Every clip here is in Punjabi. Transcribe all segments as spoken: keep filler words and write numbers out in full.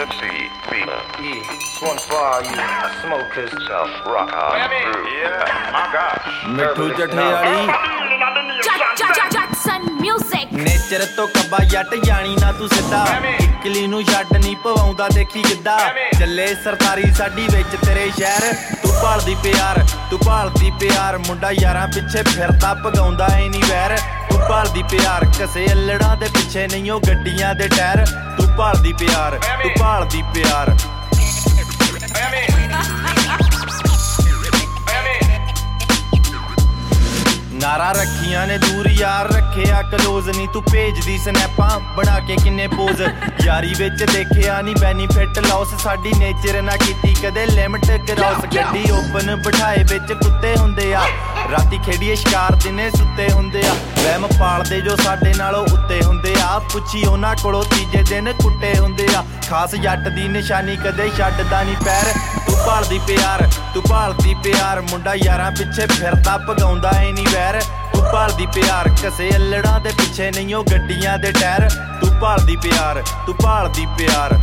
C, Vina. Yeah, this one for all you smokers. South Rock on through. Yeah, my gosh. Mithu Jathiali Jackson music nature ਤੋਂ ਕੱਬਾ ਜੱਟ ਜਾਣੀ ਨਾ ਤੂੰ ਸਿੱਧਾ ਇਕਲੀ ਨੂੰ ਛੱਡ ਨਹੀਂ ਪਵਾਉਂਦਾ ਦੇਖੀ ਕਿੱਦਾਂ ਚੱਲੇ ਸਰਦਾਰੀ ਸਾਡੀ ਵਿੱਚ ਤੇਰੇ ਸ਼ਹਿਰ ਤੂੰ ਭਾਲਦੀ ਪਿਆਰ ਤੂੰ ਭਾਲਦੀ ਪਿਆਰ ਮੁੰਡਾ ਯਾਰਾਂ ਪਿੱਛੇ ਫਿਰਦਾ ਭਗਾਉਂਦਾ ਏ ਨਹੀਂ ਵੈਰ ਤੂੰ ਭਾਲਦੀ ਪਿਆਰ ਕਸੇ ਅਲੜਾਂ ਦੇ ਪਿੱਛੇ ਨਹੀਂ ਉਹ ਗੱਡੀਆਂ ਦੇ ਟਾਇਰ ਤੂੰ ਭਾਲਦੀ ਪਿਆਰ ਤੂੰ ਭਾਲਦੀ ਪਿਆਰ ਨਾਰਾ ਰੱਖੀਆਂ ਨੇ ਦੂਰ ਯਾਰ ਰੱਖਿਆ ਕਲੋਜ਼ ਨਹੀਂ ਤੂੰ ਭੇਜਦੀ ਸਨੈਪਾਂ ਬਣਾ ਕੇ ਕਿੰਨੇ ਪੋਜ਼ ਯਾਰੀ ਵਿੱਚ ਦੇਖਿਆ ਨਹੀਂ ਬੈਨੀਫਿਟ ਲਾਸ ਸਾਡੀ ਨੇਚਰ ਨਾ ਕੀਤੀ ਕਦੇ ਲਿਮਟ ਕਰਾਸ ਗੱਡੀ ਓਪਨ ਬਿਠਾਏ ਵਿੱਚ ਕੁੱਤੇ ਹੁੰਦੇ ਆ ਰਾਤੀ ਖੇਡੀਏ ਸ਼ਿਕਾਰ ਦਿਨੇ ਸੁੱਤੇ ਹੁੰਦੇ ਆ ਵਹਿਮ ਪਾਲਦੇ ਜੋ ਸਾਡੇ ਨਾਲੋਂ ਉੱਤੇ ਹੁੰਦੇ ਆ ਪੁੱਛੀ ਉਹਨਾਂ ਕੋਲੋਂ ਤੀਜੇ ਦਿਨ ਕੁੱਟੇ ਹੁੰਦੇ ਆ ਖਾਸ ਜੱਟ ਦੀ ਨਿਸ਼ਾਨੀ ਕਦੇ ਛੱਡਦਾ ਨਹੀਂ ਪੈਰ ਤੂੰ ਭਾਲਦੀ ਪਿਆਰ ਤੂੰ ਭਾਲਦੀ ਪਿਆਰ ਮੁੰਡਾ ਯਾਰਾਂ ਪਿੱਛੇ ਫਿਰਦਾ ਭਗਾਉਂਦਾ ਏ ਨਹੀਂ ਵੈਰ ਤੂੰ ਭਾਲਦੀ ਪਿਆਰ ਕਸੇ ਅਲੜਾਂ ਦੇ ਪਿੱਛੇ ਨਹੀਂ ਉਹ ਗੱਡੀਆਂ ਦੇ ਟਾਇਰ ਤੂੰ ਭਾਲਦੀ ਪਿਆਰ ਤੂੰ ਭਾਲਦੀ ਪਿਆਰ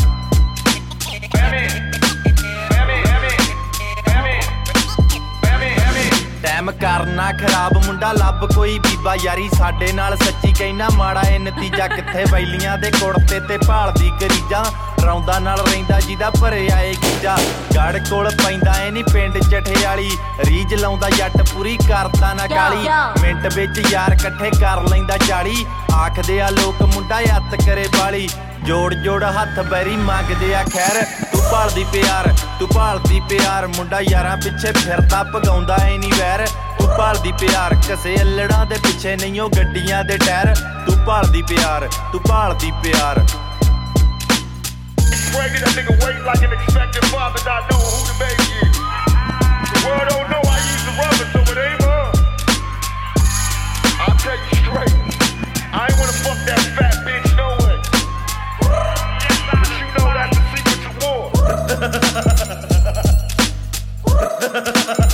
ਟਾਈਮ ਕਰਨਾ ਖਰਾਬ ਮੁੰਡਾ ਲੱਭ ਕੋਈ ਬੀਬਾ ਯਾਰੀ ਸਾਡੇ ਨਾਲ ਸੱਚੀ ਕਹਿਣਾ ਮਾੜਾ ਏ ਨਤੀਜਾ ਕਿੱਥੇ ਵੈਲੀਆਂ ਦੇ ਕੁੜਤੇ ਤੇ ਭਾਲਦੀ ਕਰੀਜਾਂ ਰੌਂਦਾ ਨਾਲ ਰਹਿੰਦਾ ਜਿਹਦਾ ਭਰਿਆ ਏ ਗੀਜਾ ਗੜ ਕੋਲ ਪੈਂਦਾ ਏ ਨੀ ਪਿੰਡ ਚਠਿਆਲੀ ਰੀਜ ਲਾਉਂਦਾ ਜੱਟ ਪੂਰੀ ਕਰਦਾ ਨਾ ਕਾਲੀ ਮਿੰਟ ਵਿੱਚ ਯਾਰ ਇਕੱਠੇ ਕਰ ਲੈਂਦਾ ਚਾਲੀ ਆਖਦੇ ਆ ਲੋਕ ਮੁੰਡਾ ਹੱਥ ਕਰੇ ਬਾਲੀ ਜੋੜ ਜੋੜ ਹੱਥ ਬੈਰੀ ਮੰਗਦੇ ਆ ਖੈਰ ਤੂੰ ਭਾਲਦੀ ਪਿਆਰ ਤੂੰ ਭਾਲਦੀ ਪਿਆਰ ਮੁੰਡਾ ਯਾਰਾਂ ਪਿੱਛੇ ਫਿਰਦਾ ਭਗਾਉਂਦਾ ਏ ਨਹੀਂ ਵੈਰ ਤੂੰ ਭਾਲਦੀ ਪਿਆਰ ਕਸੇ ਅਲੜਾਂ ਦੇ ਪਿੱਛੇ ਨਹੀਂ ਉਹ ਗੱਡੀਆਂ ਦੇ ਟਾਇਰ ਤੂੰ ਭਾਲਦੀ ਪਿਆਰ ਤੂੰ ਭਾਲਦੀ ਪਿਆਰ Breaking that nigga wait like an expected father not knowing who the baby is. The world don't know I use the rubber, so it ain't mine. I'll tell you straight, I ain't wanna fuck that fat bitch no way. But you know that's the secret to war.